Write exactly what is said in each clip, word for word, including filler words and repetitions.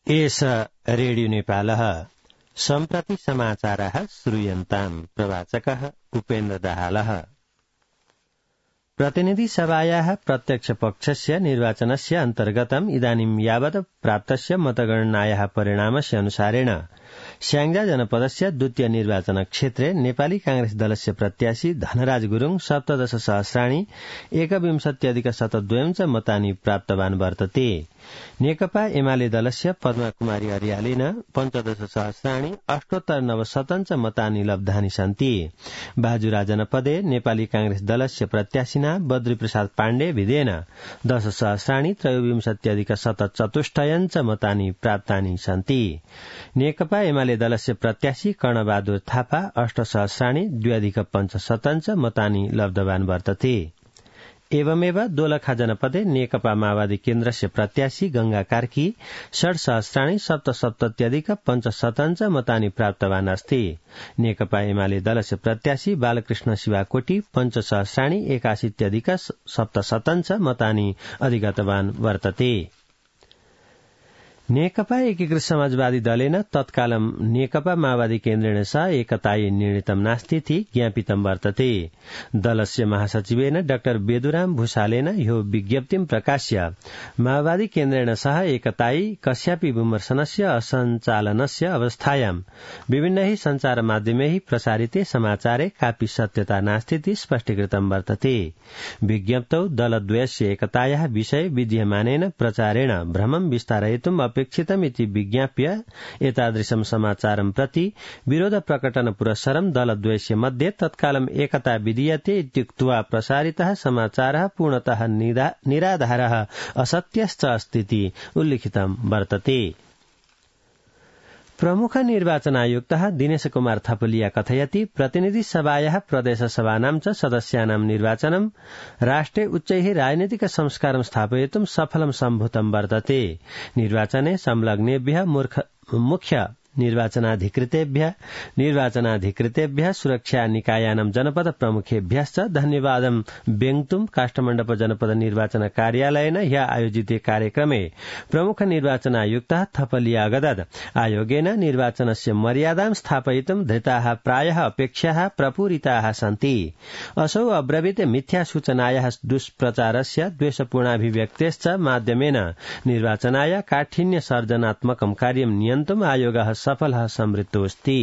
एष रेडियो नेपालः सम्प्रति समाचारः श्रूयन्ताम् प्रवाचकः उपेन्द्र दाहालः। प्रतिनिधि सभायाः प्रत्यक्ष पक्षस्य निर्वाचनस्य अन्तर्गतम् इदानीं यावत् प्राप्तस्य मतगणनायाः परिणामस्य अनुसारेण स्याङ्जा जनपदस्य द्वितीय निर्वाचन क्षेत्रे नेपाली कांग्रेस दलस्य प्रत्याशी धनराज गुरूङ सप्तदश सहस्राणि एकविंशत्यधिक शतद्वयं च मतानि प्राप्तवान् वर्तते। नेकपा एमाले दलस्य पद्मा कुमारी अर्यालेन पञ्चदश सहस्राणि अष्टोत्तर नवशतं च मतानि लब्धानि सन्ति। बाजुरा जनपदे नेपाली कांग्रेस दलस्य प्रत्याशिना बद्री प्रसाद पाण्डे विदेन दश सहस्राणि त्रयोविंशत्यधिक शतचतुष्टयं च मतानि प्राप्तानि सन्ति। नेकपा एमाले दलस्य प्रत्याशी कर्णबहादुर थापा अष्ट सहस्राणि द्व्यधिक पञ्चशतं च मतानि लब्धवान् वर्तते। एवमेव दोलखा जनपदे नेकपा माओवादी केन्द्रस्य प्रत्याशी गंगा कार्की षड् सहस्राणि सप्तसप्तत्यधिक पञ्चशतं च मतानि प्राप्तवान् अस्ति। नेकपा एमाले दलस्य प्रत्याशी बालकृष्ण शिवाकोटी पञ्च सहस्राणि एकाशीत्यधिक सप्तशतं च मतानि अधिगतवान् वर्तते। नेकपा एकीकृत समाजवादी दलेन तत्कालम् नेकपा माओवादी केन्द्रेण सह एकतायै निर्णीतं नास्तीति ज्ञापितं वर्तते। दलस्य महासचिवेन डाक्टर बेदुराम भूषालेन यो विज्ञप्तिं प्रकाश्य माओवादी केन्द्रेण सह एकतायै कस्यापि विमर्शनस्य असञ्चालनस्य अवस्थायां विभिन्नैः सञ्चार माध्यमैः प्रसारिते समाचारे कापि सत्यता नास्तीति स्पष्टीकृतं वर्तते। विज्ञप्तौ दलद्वयस्य एकतायाः विषये विद्यमानेन प्रचारेण भ्रमं विस्तारयितुम् अपेक्षितमिति विज्ञाप्य एतादृशं समाचारं प्रति विरोध प्रकटन पुरस्सरं दलद्वयस्य मध्ये तत्कालम् एकता विधीयते इत्युक्त्वा प्रसारितः समाचारः पूर्णतः निराधारः असत्यश्च अस्तीति उल्लिखितं वर्तते। प्रमुख निर्वाचन आयुक्तः दिनेश कुमार थपलिया कथयति प्रतिनिधि सभायाः प्रदेश सभानां च सदस्यानां निर्वाचनं राष्ट्रे उच्चैः राजनीतिक संस्कारं स्थापयितुं सफलं सम्भूतं वर्तते। निर्वाचने संलग्नेभ्यः मुख्य निर्वाचनाधिकृतेभ्यः निर्वाचनाधिकृतेभ्यः सुरक्षा निकायानां जनपद प्रमुखेभ्यश्च धन्यवादं व्यङ्क्तुं काष्ठमण्डप जनपद निर्वाचन कार्यालयेन ह्यः आयोजिते कार्यक्रमे प्रमुख निर्वाचनायुक्तः थपलिया अगदत् आयोगेन निर्वाचनस्य मर्यादां स्थापयितुं धृताः प्रायः अपेक्षाः प्रपूरिताः सन्ति। असौ अब्रवीत् मिथ्या सूचनायाः दुष्प्रचारस्य द्वेषपूर्णाभिव्यक्तेश्च माध्यमेन निर्वाचनाय काठिन्य सर्जनात्मकं कार्यं नियन्तुम् आयोगः सफलः समृद्धोऽस्ति।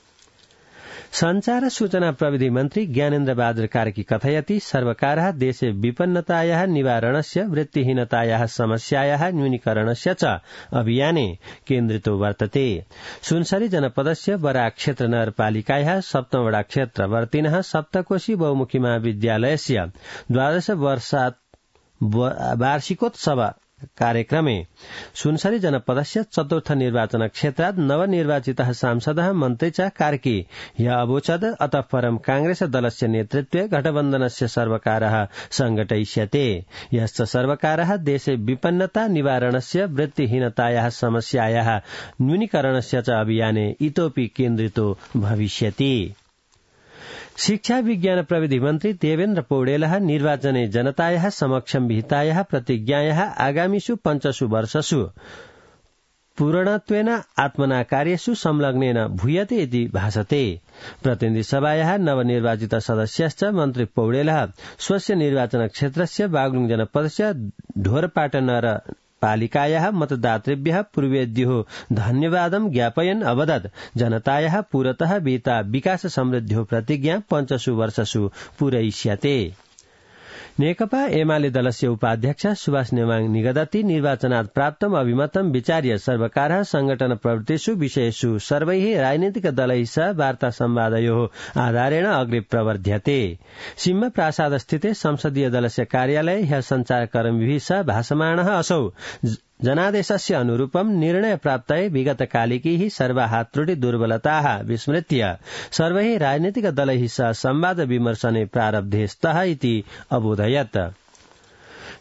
संचार सूचना प्रविधि मन्त्री ज्ञानेन्द्र बहादुर कार्की कथयति सर्वकारः देशे विपन्नतायाः निवारणस्य वृत्तिहीनतायाः समस्यायाः न्यूनीकरणस्य च अभियाने केन्द्रितो वर्तते। सुनसरी जनपदस्य बराक क्षेत्र नगरपालिकायाः सप्तमवडा क्षेत्रवर्तिनः सप्तकोशी बहुमुखी महाविद्यालयस्य द्वादश वर्षात् वार्षिकोत्सव कार्यक्रमे सुनसरी जनपदस्य चतुर्थ निर्वाचन क्षेत्रात् नवनिर्वाचितः सांसदः मन्त्री च कार्की ह्यः अवोचत् अतः परं कांग्रेस दलस्य नेतृत्वे गठबन्धनस्य सर्वकारः संघटयिष्यते। यश्च सर्वकारः देशे विपन्नता निवारणस्य वृत्तिहीनतायाः समस्यायाः न्यूनीकरणस्य च अभियाने इतोपि केन्द्रितो भविष्यति। शिक्षा विज्ञान प्रविधि मन्त्री देवेन्द्र पौडेलः निर्वाचने जनतायाः समक्षं विहितायाः प्रतिज्ञायाः आगामिषु पञ्चसु वर्षसु पूर्णत्वेन आत्मना कार्येषु संलग्नेन भूयते इति भासते। प्रतिनिधि सभायाः नवनिर्वाचित सदस्यश्च मन्त्री पौडेलः स्वस्य निर्वाचन क्षेत्रस्य बागलुङ जनपदस्य ढोरपाटन पालिकायाः मतदातृभ्यः पूर्वेद्युः धन्यवादं ज्ञापयन् अवदत् जनतायाः पुरतः विहिता विकास समृद्ध्यो प्रतिज्ञा पञ्चसु वर्षसु पूरयिष्यते। नेकपा एमाले दलस्य उपाध्यक्ष सुभाष नेवाङ निगदति निर्वाचनात् प्राप्तम् अभिमतं विचार्य सर्वकारः संगठन प्रवृत्तिषु विषयेषु सर्वैः राजनीतिक दलैः सह वार्ता संवादयोः आधारेण अग्रे प्रवर्ध्यते। सिंह प्रासाद स्थिते संसदीय दलस्य कार्यालये ह्यः सञ्चारकर्मिभिः सह भाषमाणः असौ जनादेशस्य अनुरूपं निर्णय प्राप्तये विगतकालिकीः सर्वाः त्रुटि दुर्बलताः विस्मृत्य सर्वैः राजनीतिक दलैः सह संवाद विमर्शने प्रारब्धे स्तः इति अबोधयत्।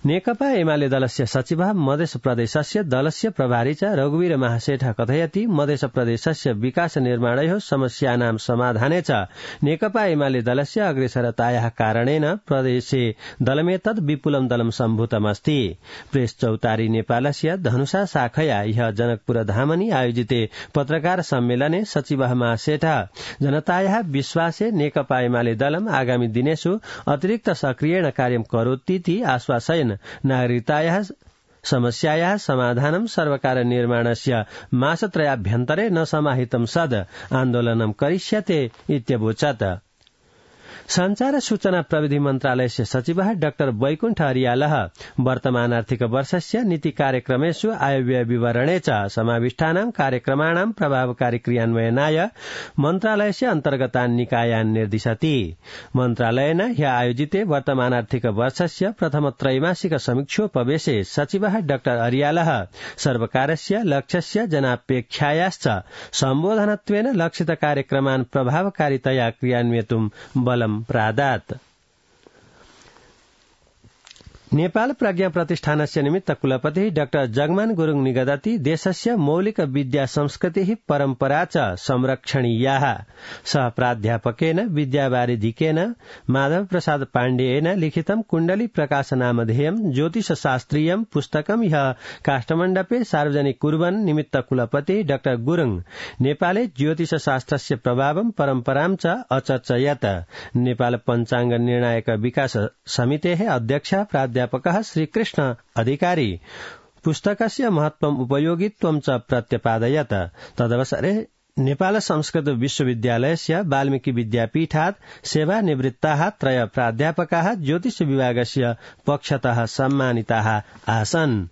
नेकपा एमाले दलस्य सचिवः मधेस प्रदेशस्य दलस्य प्रभारी च रघुवीर महासेठ कथयति मधेस प्रदेशस्य विकास निर्माणयोः समस्यानां समाधाने च नेकपा एमाले दलस्य अग्रेसरतायाः कारणेन प्रदेशे दलमेतद् विपुलं दलं सम्भूतमस्ति। प्रेस चौतारी नेपालस्य धनुषा शाखया ह्यः जनकपुरधामनि आयोजिते पत्रकार सम्मेलने सचिवः महासेठ जनतायाः विश्वासे नेकपा एमाले दलम् आगामी दिनेषु अतिरिक्त सक्रियेण कार्यं करोतीति आश्वासयन् नागरिकतायाः समस्यायाः समाधानं सर्वकार निर्माणस्य मासत्रयाभ्यन्तरे न समाहितं सद् आन्दोलनं करिष्यते इत्यवोचत्। संचार सूचना प्रविधि मन्त्रालयस्य सचिवः डाक्टर वैकुण्ठ अरियालः वर्तमान आर्थिक वर्षस्य नीति कार्यक्रमेषु आयव्यय विवरणे च समाविष्टानां कार्यक्रमाणां प्रभावकारी क्रियान्वयनाय मन्त्रालयस्य अन्तर्गतान् निकायान् निर्दिशति। मन्त्रालयेन ह्यः आयोजिते वर्तमान आर्थिक वर्षस्य प्रथम त्रैमासिक समीक्षोपवेशे सचिवः डाक्टर अरियालः सर्वकारस्य लक्ष्यस्य जनापेक्षायाश्च सम्बोधनत्वेन लक्षित कार्यक्रमान् प्रभावकारितया क्रियान्वयितुं बलम् प्रादात्। नेपाल प्रज्ञा प्रतिष्ठानस्य निमित्त कुलपतिः डाक्टर जगमान गुरुङ निगदति देशस्य मौलिक विद्या संस्कृतिः परम्परा च संरक्षणीयाः। सह प्राध्यापकेन विद्यावारिधिकेन माधव प्रसाद पाण्डेयेन लिखितं कुण्डली प्रकाशनामधेयं ज्योतिषशास्त्रीयं पुस्तकं ह्यः काष्ठमण्डपे सार्वजनिक कुर्वन् निमित्त कुलपतिः डाक्टर गुरुङ नेपाले ज्योतिषशास्त्रस्य प्रभावं परम्परां च अचर्चयत्। नेपाल पञ्चाङ्ग निर्णायक विकास समितेः अध्यक्षः प्राध्यापकः श्रीकृष्ण अधिकारी पुस्तकस्य महत्वम् उपयोगित्वं च प्रत्यपादयत्। तदवसरे नेपाल संस्कृत विश्वविद्यालयस्य वाल्मीकि विद्यापीठात् सेवानिवृत्ताः त्रय प्राध्यापकाः ज्योतिष विभागस्य पक्षतः सम्मानिताः आसन्।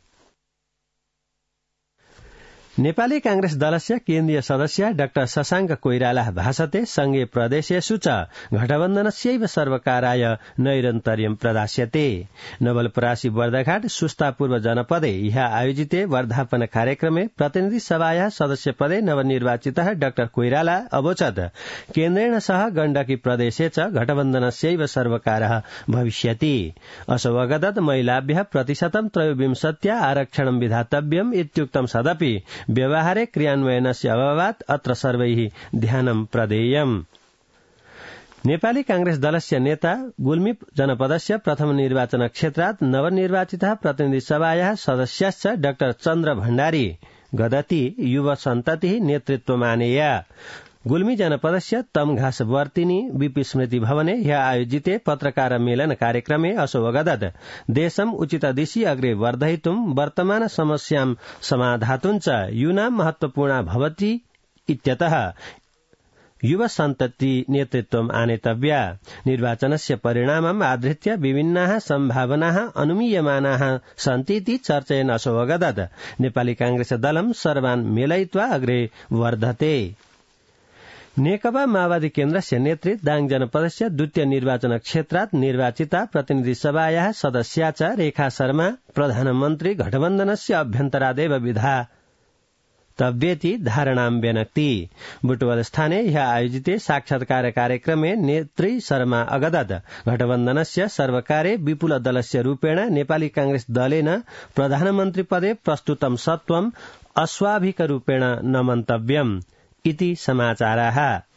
नेपाली कांग्रेस दलस्य केन्द्रीय सदस्य डाक्टर शशाङ्क कोइराला भाषते संघीय प्रदेशेषु च गठबन्धनस्यैव सर्वकाराय नैरन्तर्यं प्रदास्यते। नवलपरासी बर्दाघाट सुस्तापूर्व जनपदे ह्यः आयोजिते वर्धापन कार्यक्रमे प्रतिनिधि सभायाः सदस्य पदे नवनिर्वाचितः डाक्टर कोइराला अवोचत् केन्द्रेण सह गण्डकी प्रदेशे च गठबन्धनस्यैव सर्वकारः भविष्यति। असौ अगदत् महिलाभ्यः प्रतिशतं त्रयोविंशत्या आरक्षणं विधातव्यम् इत्युक्तं सदपि व्यवहारे क्रियान्वयनस्य अभावात् अत्र सर्वैः ध्यानं प्रदेयम्। नेपाली कांग्रेस दलस्य नेता गुल्मी जनपदस्य प्रथम निर्वाचन क्षेत्रात् नवनिर्वाचितः प्रतिनिधि सभायाः सदस्यश्च डाक्टर चन्द्र भण्डारी गदति युवा सन्ततिः नेतृत्वमानेय। गुल्मी जनपदस्य तमघास वर्तिनी बीपी स्मृति भवने ह्यः आयोजिते पत्रकार मेलन कार्यक्रमे असौ अगदत् देशम् उचित दिशि अग्रे वर्धयितुं वर्तमान समस्यां समाधातुं च यूनां महत्वपूर्णा भवति इत्यतः युवा सन्तति नेतृत्वम् आनेतव्या। निर्वाचनस्य परिणामम् आधृत्य विभिन्नाः सम्भावनाः अनुमीयमानाः सन्तीति चर्चयन् असौ अगदत् नेपाली कांग्रेस दलं सर्वान् मेलयित्वा अग्रे वर्धते। नेकपा माओवादी केन्द्रस्य नेत्री दाङ जनपदस्य द्वितीय निर्वाचन क्षेत्रात् निर्वाचिता प्रतिनिधि सभायाः सदस्या च रेखा शर्मा प्रधानमन्त्री गठबन्धनस्य अभ्यन्तरादेव विधातव्येति धारणां व्यनक्ति। बुटवल स्थाने ह्यः आयोजिते साक्षात्कार कार्यक्रमे नेत्री शर्मा अगदत् गठबन्धनस्य सर्वकारे विपुल दलस्य रूपेण नेपाली कांग्रेस दलेन प्रधानमन्त्री पदे प्रस्तुतं सत्वम् अस्वाभाविक रूपेण न मन्तव्यम् इति समाचाराः।